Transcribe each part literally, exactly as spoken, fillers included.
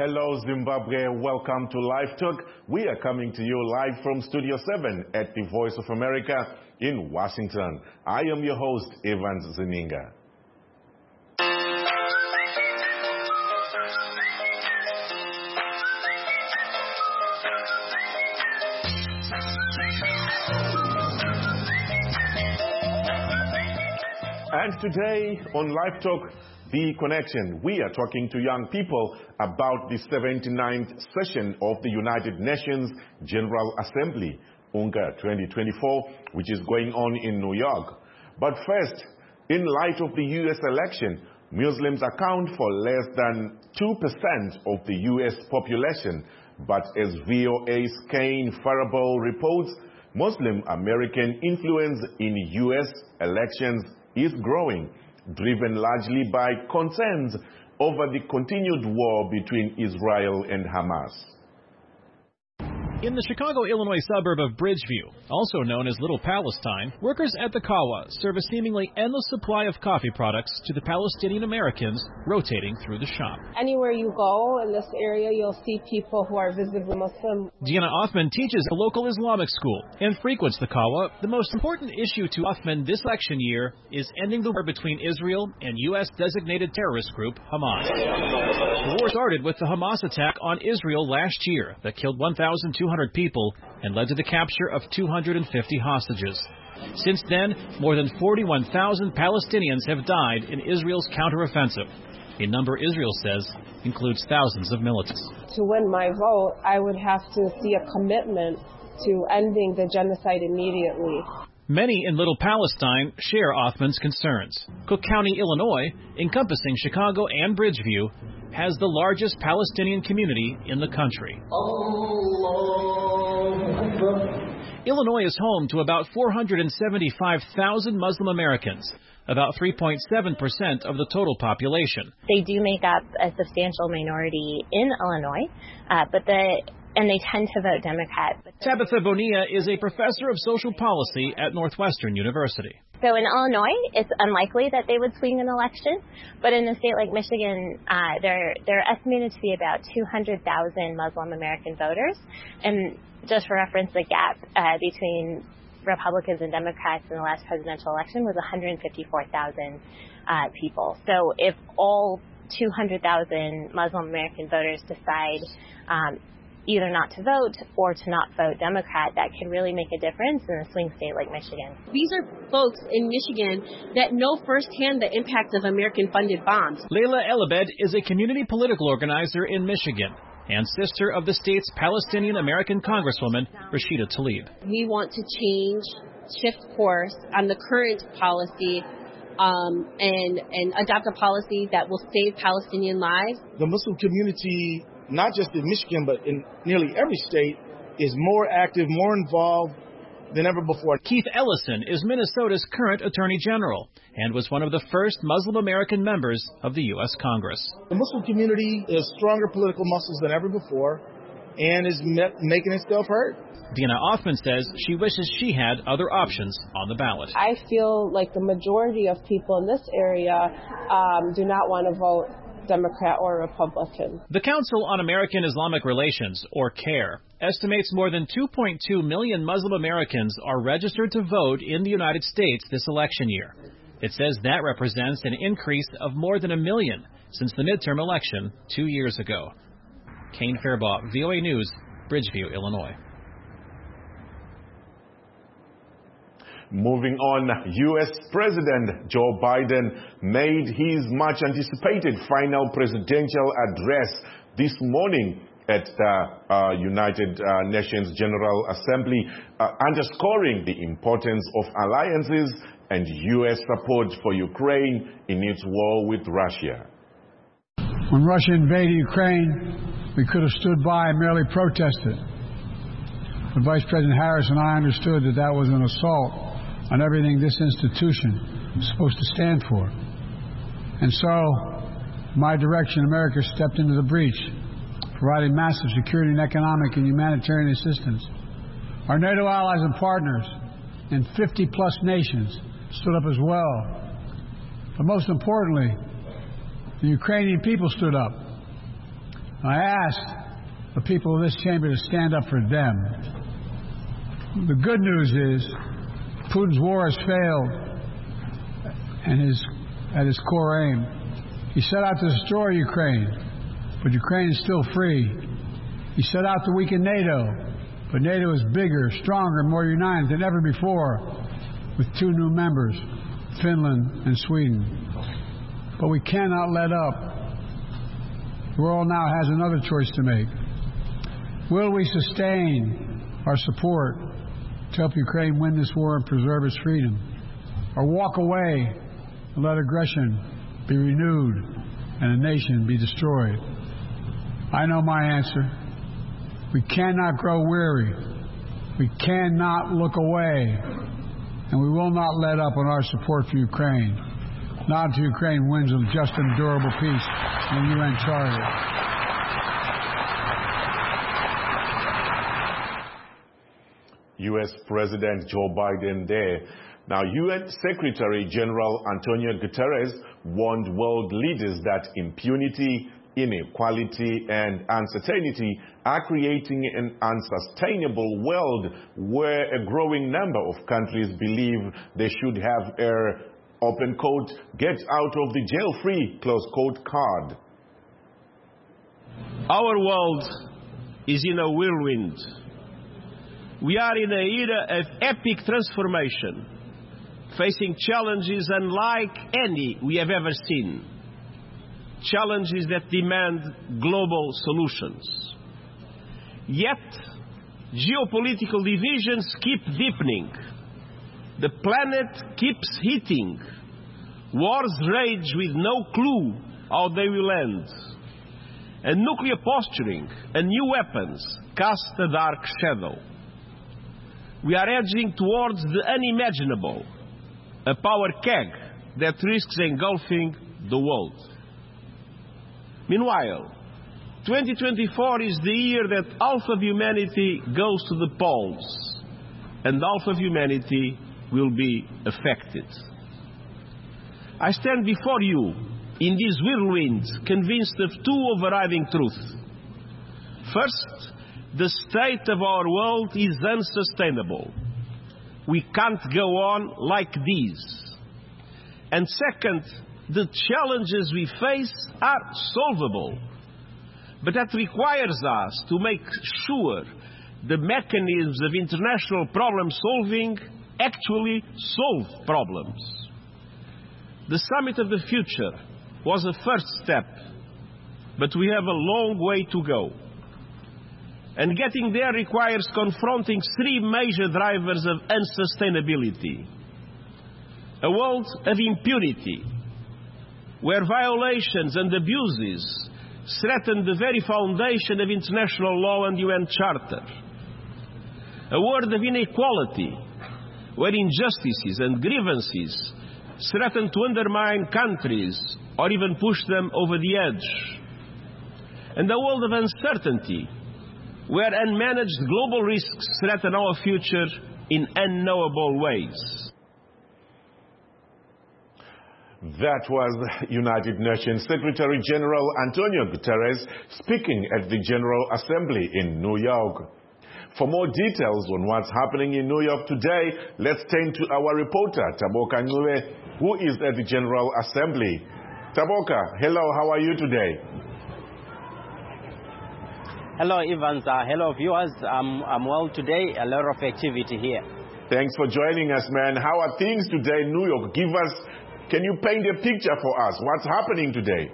Hello Zimbabwe, welcome to Live Talk. We are coming to you live from Studio seven at the Voice of America in Washington. I am your host, Evans Zeninga. And today on Live Talk, The Connection, we are talking to young people about the seventy-ninth session of the United Nations General Assembly, UNGA twenty twenty-four, which is going on in New York. But first, in light of the U S election, Muslims account for less than two percent of the U S population. But as V O A's Kane Faribault reports, Muslim American influence in U S elections is growing, driven largely by concerns over the continued war between Israel and Hamas. In the Chicago, Illinois suburb of Bridgeview, also known as Little Palestine, workers at the Kawa serve a seemingly endless supply of coffee products to the Palestinian Americans rotating through the shop. Anywhere you go in this area, you'll see people who are visibly Muslim. Deanna Othman teaches a local Islamic school and frequents the Kawa. The most important issue to Othman this election year is ending the war between Israel and U S-designated terrorist group Hamas. The war started with the Hamas attack on Israel last year that killed one thousand two hundred people and led to the capture of two hundred fifty hostages. Since then, more than forty-one thousand Palestinians have died in Israel's counteroffensive, a number Israel says includes thousands of militants. To win my vote, I would have to see a commitment to ending the genocide immediately. Many in Little Palestine share Othman's concerns. Cook County, Illinois, encompassing Chicago and Bridgeview, has the largest Palestinian community in the country. Illinois is home to about four hundred seventy-five thousand Muslim Americans, about three point seven percent of the total population. They do make up a substantial minority in Illinois, uh, but the and they tend to vote Democrat. Tabitha Bonilla is a professor of social policy at Northwestern University. So in Illinois, it's unlikely that they would swing an election, but in a state like Michigan, uh, they're they're estimated to be about two hundred thousand Muslim American voters. And just for reference, the gap uh, between Republicans and Democrats in the last presidential election was one hundred fifty-four thousand uh, people. So if all two hundred thousand Muslim American voters decide um, either not to vote or to not vote Democrat, that can really make a difference in a swing state like Michigan. These are folks in Michigan that know firsthand the impact of American-funded bombs. Layla Elabed is a community political organizer in Michigan and sister of the state's Palestinian American Congresswoman, Rashida Tlaib. We want to change, shift course on the current policy um, and, and adopt a policy that will save Palestinian lives. The Muslim community, not just in Michigan, but in nearly every state, is more active, more involved than ever before. Keith Ellison is Minnesota's current Attorney General and was one of the first Muslim American members of the U S Congress. The Muslim community is stronger political muscles than ever before and is met, making itself heard. Deanna Othman says she wishes she had other options on the ballot. I feel like the majority of people in this area um, do not want to vote Democrat or Republican. The Council on American Islamic Relations, or CAIR, estimates more than two point two million Muslim Americans are registered to vote in the United States this election year. It says that represents an increase of more than a million since the midterm election two years ago. Kane Faribault, V O A News, Bridgeview, Illinois. Moving on, U S President Joe Biden made his much-anticipated final presidential address this morning at the uh, United uh, Nations General Assembly, uh, underscoring the importance of alliances and U S support for Ukraine in its war with Russia. When Russia invaded Ukraine, we could have stood by and merely protested. But Vice President Harris and I understood that that was an assault on everything this institution is supposed to stand for. And so, my direction, America stepped into the breach, providing massive security and economic and humanitarian assistance. Our NATO allies and partners in fifty plus nations stood up as well. But most importantly, the Ukrainian people stood up. I asked the people of this chamber to stand up for them. The good news is Putin's war has failed and his, at his core aim. He set out to destroy Ukraine, but Ukraine is still free. He set out to weaken NATO, but NATO is bigger, stronger, more united than ever before, with two new members, Finland and Sweden. But we cannot let up. The world now has another choice to make. Will we sustain our support to help Ukraine win this war and preserve its freedom, or walk away and let aggression be renewed and a nation be destroyed? I know my answer. We cannot grow weary. We cannot look away. And we will not let up on our support for Ukraine. Not until Ukraine wins a just and durable peace in the U N Charter. U S President Joe Biden there. Now, U N Secretary General Antonio Guterres warned world leaders that impunity, inequality, and uncertainty are creating an unsustainable world where a growing number of countries believe they should have a, open quote, get out of the jail free, close quote, card. Our world is in a whirlwind. We are in an era of epic transformation, facing challenges unlike any we have ever seen. Challenges that demand global solutions. Yet, geopolitical divisions keep deepening. The planet keeps heating. Wars rage with no clue how they will end. And nuclear posturing and new weapons cast a dark shadow. We are edging towards the unimaginable, a power keg that risks engulfing the world. Meanwhile, twenty twenty-four is the year that half of humanity goes to the polls, and half of humanity will be affected. I stand before you in these whirlwinds, convinced of two overriding truths. First, the state of our world is unsustainable. We can't go on like this. And second, the challenges we face are solvable. But that requires us to make sure the mechanisms of international problem solving actually solve problems. The Summit of the Future was a first step, but we have a long way to go. And getting there requires confronting three major drivers of unsustainability. A world of impunity, where violations and abuses threaten the very foundation of international law and U N Charter. A world of inequality, where injustices and grievances threaten to undermine countries or even push them over the edge. And a world of uncertainty, where unmanaged global risks threaten our future in unknowable ways. That was United Nations Secretary General Antonio Guterres speaking at the General Assembly in New York. For more details on what's happening in New York today, let's turn to our reporter, Taboka Ncube, who is at the General Assembly. Taboka, hello, how are you today? Hello, Evans. Uh, hello, viewers. Um, I'm well today. A lot of activity here. Thanks for joining us, man. How are things today in New York? Give us, can you paint a picture for us? What's happening today?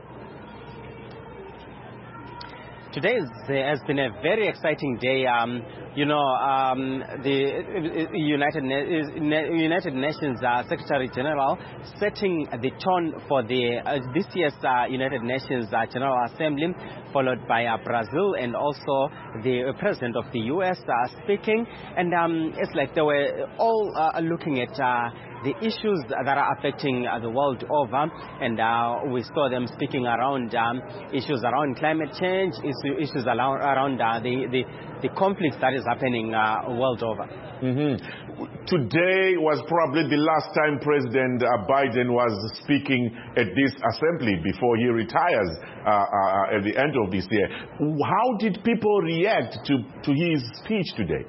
Today is, uh, has been a very exciting day. Um, you know, um, the United, Na United Nations uh, Secretary General setting the tone for the uh, this year's uh, United Nations uh, General Assembly, followed by uh, Brazil and also the President of the U S uh, speaking. And um, it's like they were all uh, looking at uh, the issues that are affecting uh, the world over, and uh, we saw them speaking around um, issues around climate change, issue, issues around, around uh, the, the, the conflicts that is happening uh, world over. Mm-hmm. Today was probably the last time President uh, Biden was speaking at this assembly before he retires uh, uh, at the end of this year. How did people react to, to his speech today?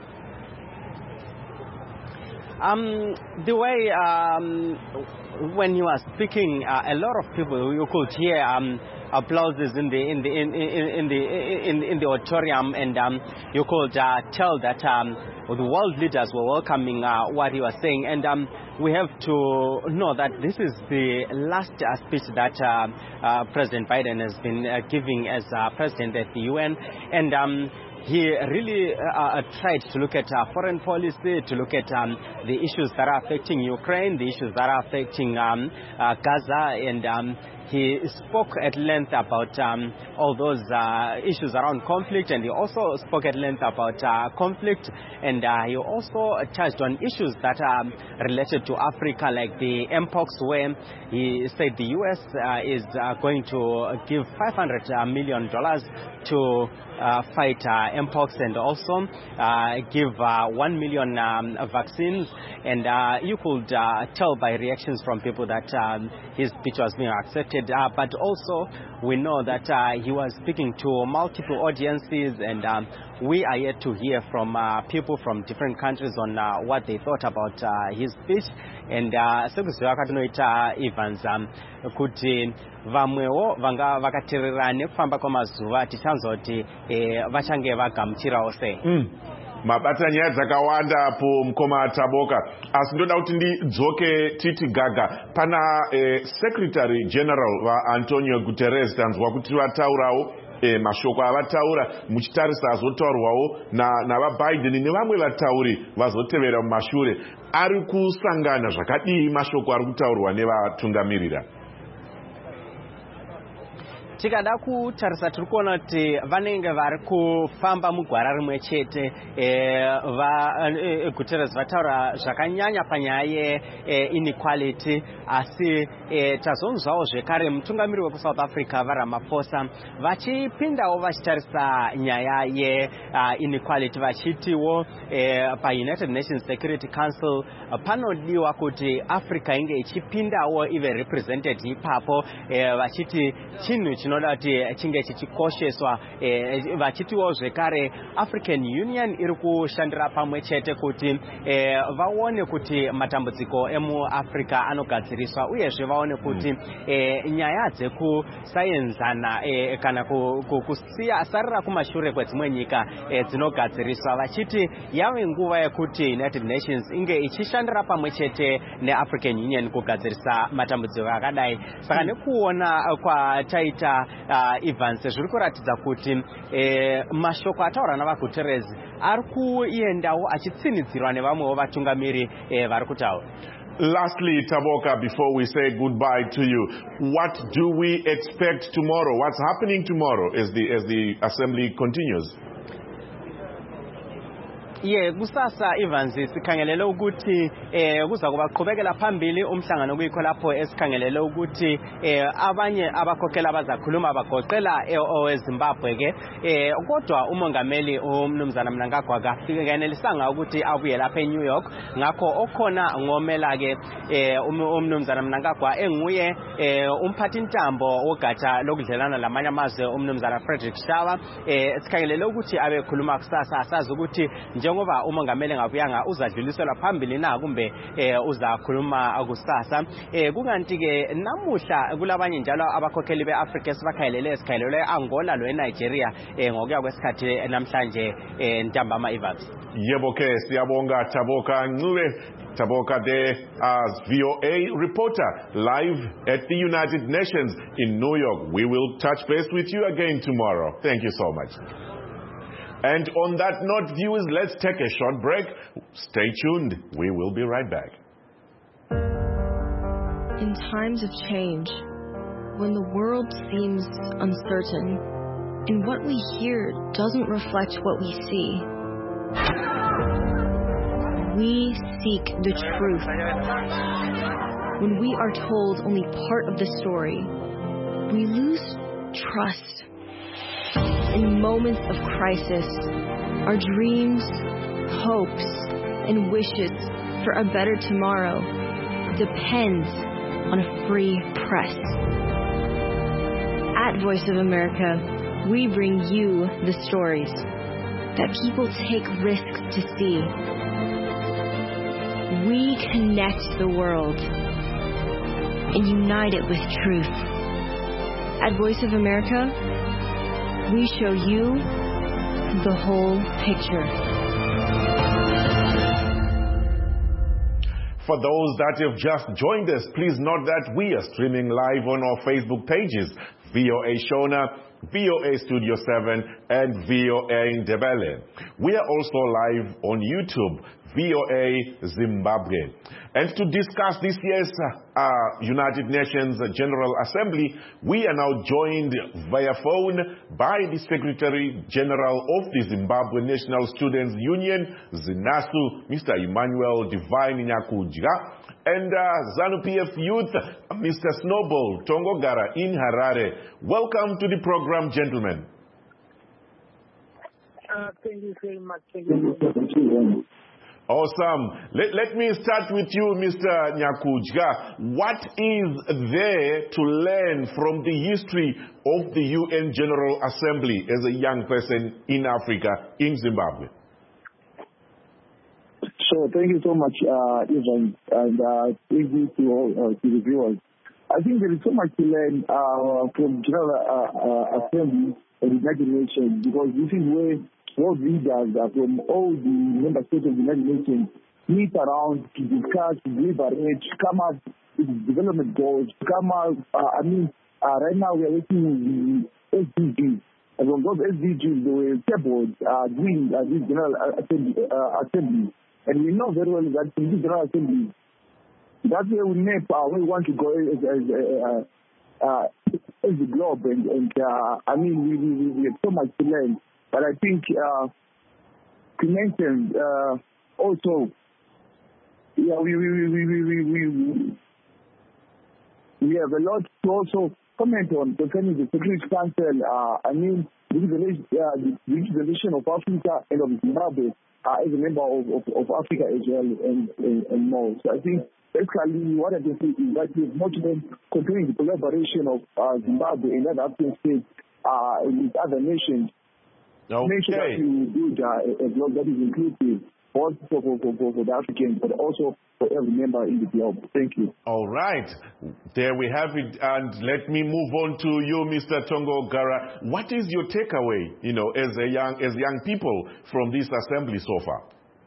Um, the way um, when he was speaking, uh, a lot of people, you could hear um, applauses in the in the in, in, in the in, in the auditorium, and um, you could uh, tell that um, the world leaders were welcoming uh, what he was saying. And um, we have to know that this is the last uh, speech that uh, uh, President Biden has been uh, giving as uh, president at the U N, and um, he really uh, tried to look at uh, foreign policy, to look at um, the issues that are affecting Ukraine, the issues that are affecting um, uh, Gaza, and um, he spoke at length about um, all those uh, issues around conflict, and he also spoke at length about uh, conflict, and uh, he also touched on issues that are related to Africa, like the mpox, where he said the U S uh, is uh, going to give five hundred million dollars to Uh, fight uh, mpox, and also uh, give uh, one million um, vaccines. And uh, you could uh, tell by reactions from people that um, his speech was being accepted. Uh, but also we know that uh, he was speaking to multiple audiences, and um, we are yet to hear from uh, people from different countries on uh, what they thought about uh, his speech. And sekuziva katinoita Evans kuti vamwewo vanga vakateerera nekufamba kwamazuva tichanzwa kuti vachange vagamuchirawo sei. Mabata nyaya dzakawanda apo mukoma Taboka, asi ndoda kuti ndidzoke titi gaga pana eh, Secretary General va Antonio Guterres tanzwa kuti vataurawo eh, mashoko avataura muchitarisa azotaurwawo na navaBiden nevamwe vatauri vazotevera mumashure. Ari kusangana zvakadii mashoko ari kutaurwa nevatungamirira? Tikada kutarisa tiri kuona kuti vanenge vari kufamba mugwara rimwe chete. Guterres vataura zvakanyanya panyaya yeinequality, asi tazonzwawo zvekare mutungamiri wekusouth Africa vaRamaphosa vachipindawo vachitarisa nyaya yeinequality, vachitiwo paUnited Nations Security Council panodiwa kuti Africa inge ichipindawo ive represented ipapo, vachiti chinhu chinoda kuti chinge chichikosheswa, vachitiwo zvekare African Union iri kushandira pamwe chete kuti vaone kuti matambudziko emuAfrica anogadziriswa, uyezve vaone kuti nyaya dzekusayenzana kana kusiya sarira kumashure kwedzimwe nyika dzinogadziriswa, vachiti yave nguva yekuti United Nations inge ichishandira pamwe chete neAfrican Union kugadzirisa matambudziko akadai. Saka nekuona kwataita uh, Evans zviri kuratidza kuti eh, mashoko ataura navaGuterres ari kuendawo achitsinidzirwa nevamwewo vatungamiri eh, vari kutaura. Lastly, Taboka, before we say goodbye to you, what do we expect tomorrow? What's happening tomorrow as the as the assembly continues? Ye kusasa Evans sikhangelele ukuthi eh kuza kuba qhubekela phambili umhlangano kuyikho lapho esikhangelele ukuthi eh abanye abakhokhela abazakhuluma bagoqela eZimbabwe ke eh kodwa umongameli uMnumzana Mnangagwa akafikengelisanga ukuthi abuye lapha eNew York, ngakho okhona ngomela ke eh uMnumzana Mnangagwa enguye eh umphathi ntambo wogatsha lokudlelana lamanye amazwe uMnumzana Frederick Shawa. eh sikhangelele ukuthi abe khuluma kusasa, asazi ukuthi njengoba umongameli ngabuyanga uzadluliselwa phambili na kumbe eh uzakhuluma kusasa. eh kunganti ke namuhla kulabanye njalo abakhokheli beAfrica esibakhayelele esikhayelele Angola lo eNigeria eh ngokuya kwesikhathi namhlanje eh ntambama Evans. Yebo ke siyabonga Taboka Ncube. Taboka there as V O A reporter live at the United Nations in New York. We will touch base with you again tomorrow. Thank you so much. And on that note, viewers, let's take a short break. Stay tuned. We will be right back. In times of change, when the world seems uncertain, and what we hear doesn't reflect what we see, we seek the truth. When we are told only part of the story, we lose trust. In moments of crisis, our dreams, hopes, and wishes for a better tomorrow depends on a free press. At Voice of America, we bring you the stories that people take risks to see. We connect the world and unite it with truth. At Voice of America, we show you the whole picture. For those that have just joined us, please note that we are streaming live on our Facebook pages, V O A Shona, V O A Studio seven, and V O A Ndebele. We are also live on YouTube, V O A Zimbabwe. And to discuss this year's uh, United Nations General Assembly, we are now joined via phone by the Secretary General of the Zimbabwe National Students Union, ZINASU, Mister Emmanuel Divine Nyakudzwa, and uh, ZANU P F Youth, Mister Snowball Tongogara in Harare. Welcome to the program, gentlemen. Uh, thank you very much. Thank you very much. Awesome. Let, let me start with you, Mister Nyakudzwa. What is there to learn from the history of the U N General Assembly as a young person in Africa, in Zimbabwe? So thank you so much, uh, Ivan, and uh, thank you to all uh, to the viewers. I think there is so much to learn uh, from General uh, uh, Assembly of the United Nations, because this is where world leaders uh, from all the member states of the United Nations meet around to discuss, deliberate, come up with development goals, come up, uh, I mean, uh, right now we are working with the S D Gs. And from those S D Gs, they were tabled uh, during uh, this General Assembly, uh, Assembly. And we know very well that in this General Assembly, that's where we map uh, where we want to go as, as, uh, uh, as the globe. And, and uh, I mean, we, we, we have so much to learn. But I think uh, to mention uh, also, yeah, we we, we, we, we, we, we have a lot to also comment on concerning the Security Council. Uh, I mean, the representation of Africa and of Zimbabwe uh, as a member of, of, of Africa as well, and, and, and more. So I think basically what I can say is that we have not been continuing the collaboration of uh, Zimbabwe and other African states uh, with other nations. Okay. Make sure that you build uh, a blog that is inclusive, both for, for, for, for the Africans, but also for every member in the globe. Thank you. All right. There we have it. And let me move on to you, Mister Tongogara. What is your takeaway, you know, as a young, as young people from this assembly so far?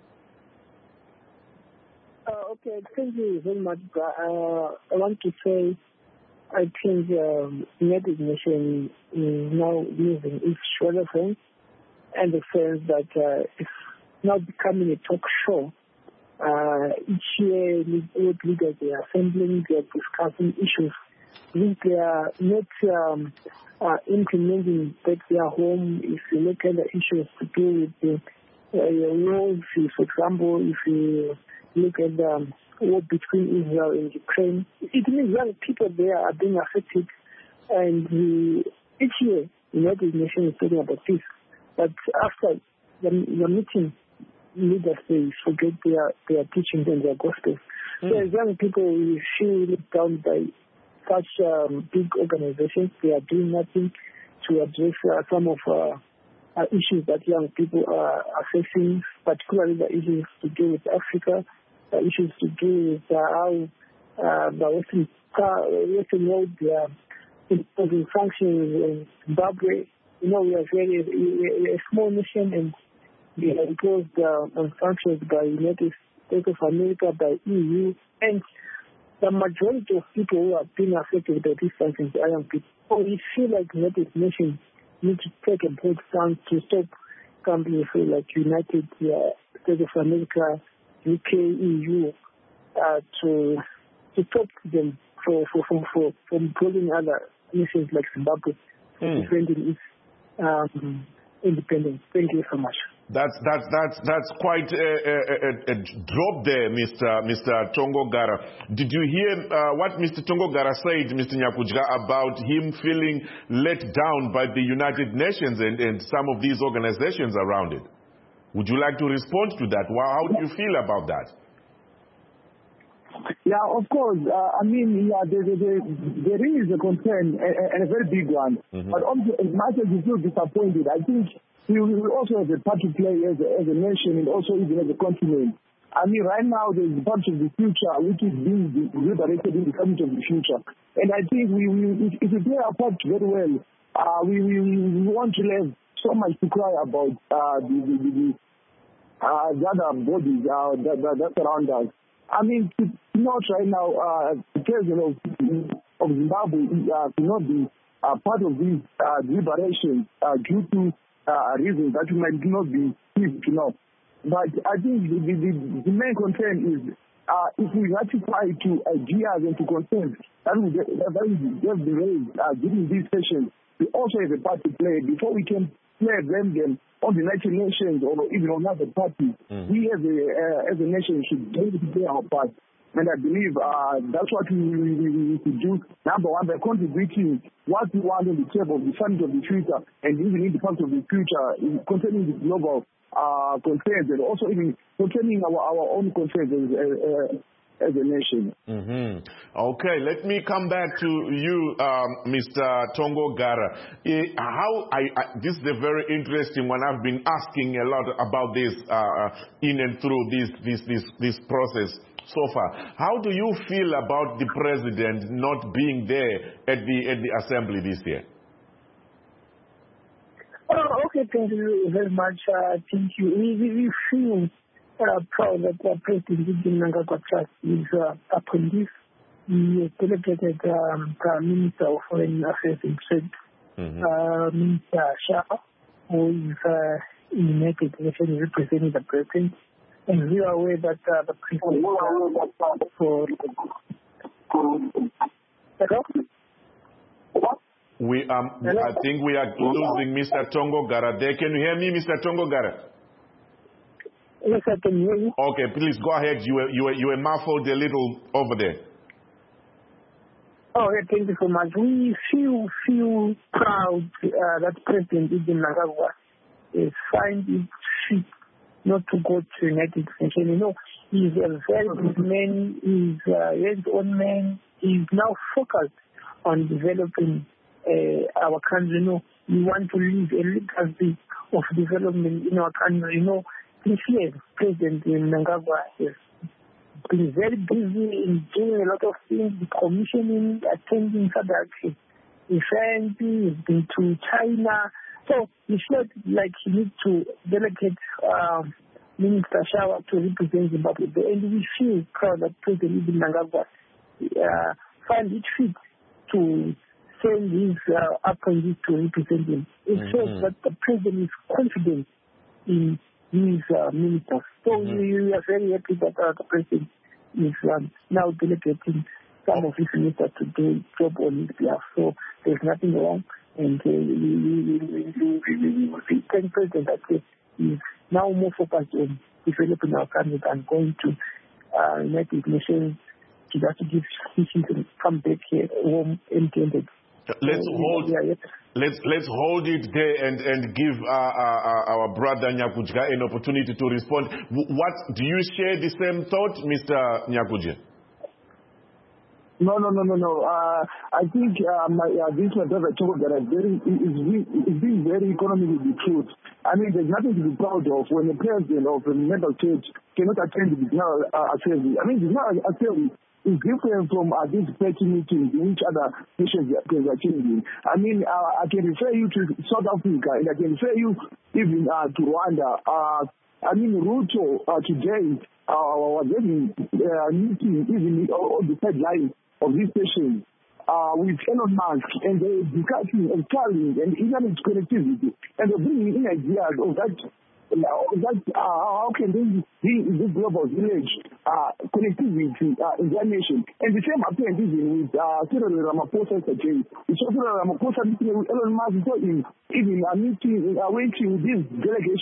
Uh, okay, thank you very much. Uh, I want to say, I think um, United Nations is now losing its relevance, and the sense that uh, it's now becoming a talk show. Uh, each year, world leaders they are assembling, they are discussing issues. If they are not um, uh, implementing back their home, if you look at the issues to do with the uh, wars, for example, if you look at the um, war between Israel and Ukraine, it means young people there are being affected, and the, each year, the United Nations is talking about this. But after the, the meeting, leaders they forget their, their teachings and their gospel. Mm. So as young people, we feel let down by such um, big organizations. They are doing nothing to address uh, some of uh, uh, issues that young people are, are facing, particularly the issues to do with Africa, the issues to do with uh, how uh, the Western, uh, Western world they are imposing sanctions in Zimbabwe. You know, we are very we are a small nation, and we are imposed uh, on sanctions by United States of America, by E U, and the majority of people who are being affected by these sanctions are young people. So we feel like United Nations need to take a bold stance to stop companies like United uh, States of America, U K, E U, uh, to to stop them for for for for from pulling other nations like Zimbabwe, mm. defending its um, independence. Thank you so much. That's that's that's that's quite a, a, a, a drop there, Mister Mister Tongogara. Did you hear uh, what Mister Tongogara said, Mister Nyakujga, about him feeling let down by the United Nations and, and some of these organizations around it? Would you like to respond to that? Well, how do you feel about that? Yeah, of course. Uh, I mean, yeah, there, there, there is a concern, and a very big one. Mm-hmm. But also, as much as you feel disappointed, I think we will also have a part to play as a, as a nation and also even as a continent. I mean, right now, there's a bunch of the future which is being liberated in the coming of the future. And I think we, we if, if we play our part very well, uh, we, we, we want to have so much to cry about uh, the, the, the, the, uh, the other bodies uh, that, that, that surround us. I mean, to not right now, uh, the president of, of Zimbabwe uh, cannot be uh, part of this uh, liberation uh, due to uh, reasons that might not be pleased to know. But I think the, the, the, the main concern is uh, if we ratify to ideas and to concerns that we have been raised uh, during these sessions, we also have a part to play before we can play blame them on the United Nations or even on other parties. Mm. We as a, uh, as a nation should be able to play our part. And I believe uh, that's what we, we, we, we should do. Number one, by contributing what we want on the table, the fund of the future, and even in the fund of the future, in concerning the global uh, concerns, and also even concerning our, our own concerns as, uh, as a nation. Mm-hmm. Okay, let me come back to you, um, Mister Tongogara. Uh, how I, I, this is a very interesting one. I've been asking a lot about this uh, in and through this this this this process so far. How do you feel about the president not being there at the at the assembly this year? Oh, okay, thank you very much. Uh, thank you. We, we, we feel uh, proud that uh, President Mnangagwa Trust is uh, upon this. He is delegated um, Prime Minister of Foreign Affairs and Trade, mm-hmm. uh, Minister Shah, who is uh, in the United Nations representing the President. And we are aware that uh, the President uh, for... Hello? We um, I think we are losing Mister Tongogara there. Can you hear me, Mister Tongogara? Yes, I can hear you. Okay, please go ahead. You were, you were, you were muffled a little over there. Oh, yeah, thank you so much. We feel feel proud uh, that President Mnangagwa is find it fit not to go to the United Nations. You know, he's a very good man. He's a hands-on man. He's now focused on developing Uh, our country. You know, we want to leave a legacy of development in our country. You know, this year, President Mnangagwa has been very busy in doing a lot of things, commissioning, attending South events, he's been to China. So he felt like he needs to delegate uh, Minister Shawa to represent Zimbabwe. And we feel proud that President Mnangagwa uh, find it fit to send his uh, appointees to represent him. It mm-hmm. shows that the president is confident in his uh, ministers. So mm-hmm. we, we are very happy that uh, the president is um, now delegating some of his ministers to do job on his behalf. So there's nothing wrong. And uh, we, we, we, we, we, we thank President that he is now more focused on developing our country and going to uh, United Nations to just give his and come back here home empty-handed. Let's hold, let's let's hold it there and and give uh, uh, our brother Nyakujga an opportunity to respond. What do you share the same thought, Mister Nyakujga? No, no, no, no, no. Uh, I think uh, my uh, this my brother Tongogara is very is is being very economic with the truth. I mean, there's nothing to be proud of when the president of a member church cannot attend the general uh, assembly. I mean, the general assembly is different from uh, these petty meetings in which other nations are changing. I mean, uh, I can refer you to South Africa, and I can refer you even uh, to Rwanda. Uh, I mean, Ruto uh, today uh, was having uh, meeting even on the sideline of this session uh, with Elon Musk, and they're discussing and telling and internet connectivity, and they're bringing in ideas of that. That, uh, how can they be in this global village uh, connectivity uh, in their nation? And the same happens even with uh, Cyril Ramaphosa today. We saw Cyril Ramaphosa meeting with Elon Musk, so in, even uh, meeting, uh, waiting with this delegation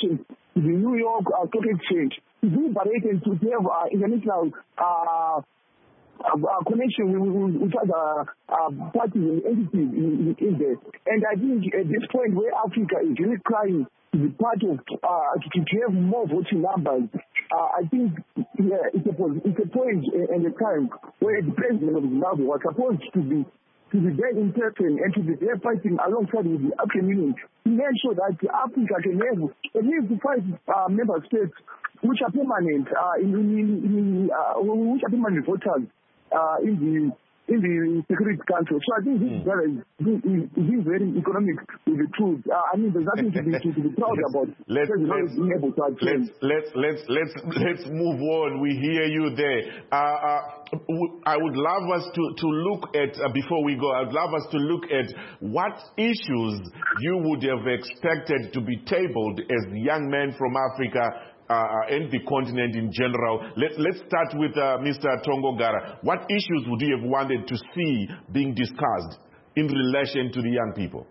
the New York uh, Stock Exchange to deliberate and to have uh, international uh, uh, uh, connection with, with, with other uh, parties and entities in, in there. And I think at this point where Africa is really crying to be part of, uh, to, to have more voting numbers, uh, I think yeah, it's, a, it's a point and a time where the president of Zimbabwe was supposed to be to be there in person and to be there fighting alongside with the African Union to make sure that Africa can have at least five uh, member states which are permanent, uh, in, in, in, uh, which are permanent voters uh, in the in the Security Council. So I think this mm. is very, this very economic with the truth. Uh, I mean, there's nothing to be, to, to be proud let's, about. Let's, let's, being able to let's, let's, let's, let's, let's move on. We hear you there. Uh, uh, I would love us to, to look at, uh, before we go, I would love us to look at what issues you would have expected to be tabled as young men from Africa Uh, and the continent in general. Let, let's start with uh, Mister Tongogara. What issues would you have wanted to see being discussed in relation to the young people?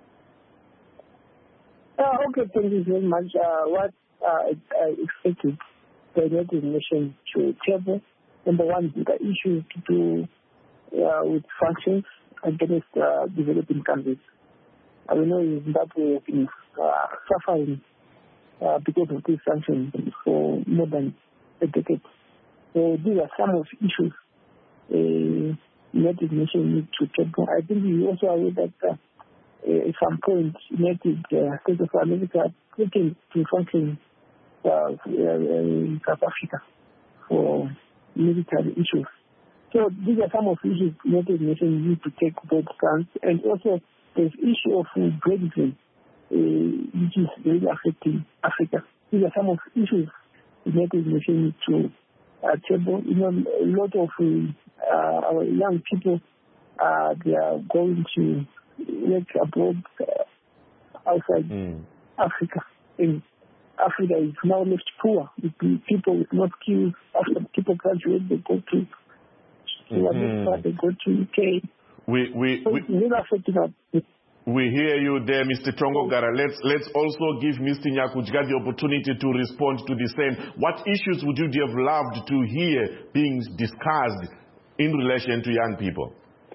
Uh, okay, thank you very much. Uh, what uh, I expected the United Nations to table, number one, the issues to do uh, with sanctions against uh, developing countries. I know Zimbabwe has been uh, suffering Uh, because of these sanctions for more than a decade. So these are some of the issues uh, United Nations need to take. I think we also aware that uh, at some point United uh, States of America taken to function uh, in South Africa for military issues. So these are some of the issues United Nations need to take both stance. And also there's issue of Brexit, Uh, which is really affecting Africa. These are some of the issues the United Nations need to uh, table. You know, a lot of uh, our young people, uh, they are going to work abroad uh, outside mm. Africa. And Africa is now left poor. With people with no skills, after people graduate, they go to mm-hmm. they go to U K. We, we, so we... it's really affecting us. We hear you there, Mister Tongogara. Let's let's also give Mister Nyakujga the opportunity to respond to the same. What issues would you have loved to hear being discussed in relation to young people?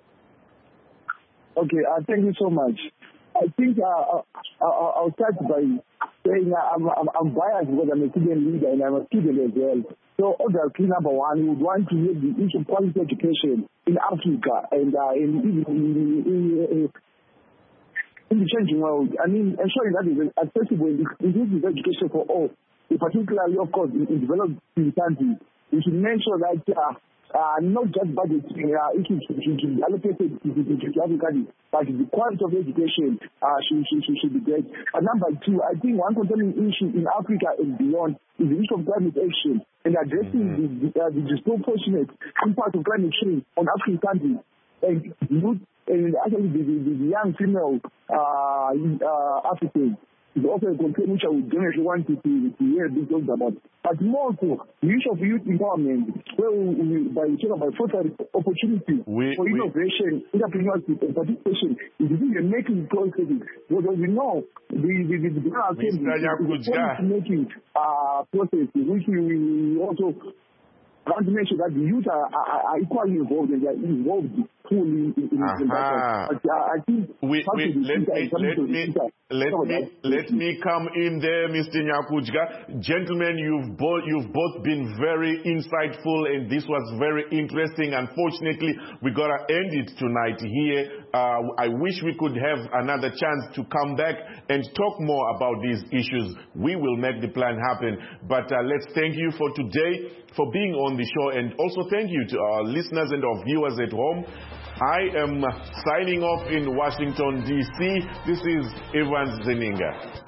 Okay, uh, thank you so much. I think uh, uh, I'll start by saying uh, I'm, I'm, I'm biased because I'm a student leader and I'm a student as well. So obviously, number one, we would want to hear the issue of quality education in Africa and uh, in, in, in, in, in in the changing world. I mean, ensuring that is accessible and inclusive education for all, particularly, of course, in, in developing countries. We should make sure that uh, uh, not just budgeting uh, issues should be allocated to the other countries, but the quality of education uh, should, should, should, should be great. And number two, I think one concerning issue in Africa and beyond is the issue of climate action and addressing mm-hmm. the, the, uh, the disproportionate impact of climate change on African countries and youth. And actually, the, the, the young female uh, uh, Africans is also a concern which I would generally want to, to, to hear big talks about. But more so, the issue of youth empowerment, where we, we by talking about fostering opportunities we, for innovation, we, entrepreneurship, and participation in the making processes. Because we know the the the, the General Assembly is a making uh, process, which we, we also want to make sure that the youth are, are, are equally involved and they are involved fully in, in, in that. But, uh, I think we, we, let, me, let, me, let, me, let me come in there, Mister Nyakujga. Gentlemen, you've both, you've both been very insightful and this was very interesting. Unfortunately, we got to end it tonight here. Uh, I wish we could have another chance to come back and talk more about these issues. We will make the plan happen. But uh, let's thank you for today, for being on the show, and also thank you to our listeners and our viewers at home. I am signing off in Washington, D C This is Evans Zeninga.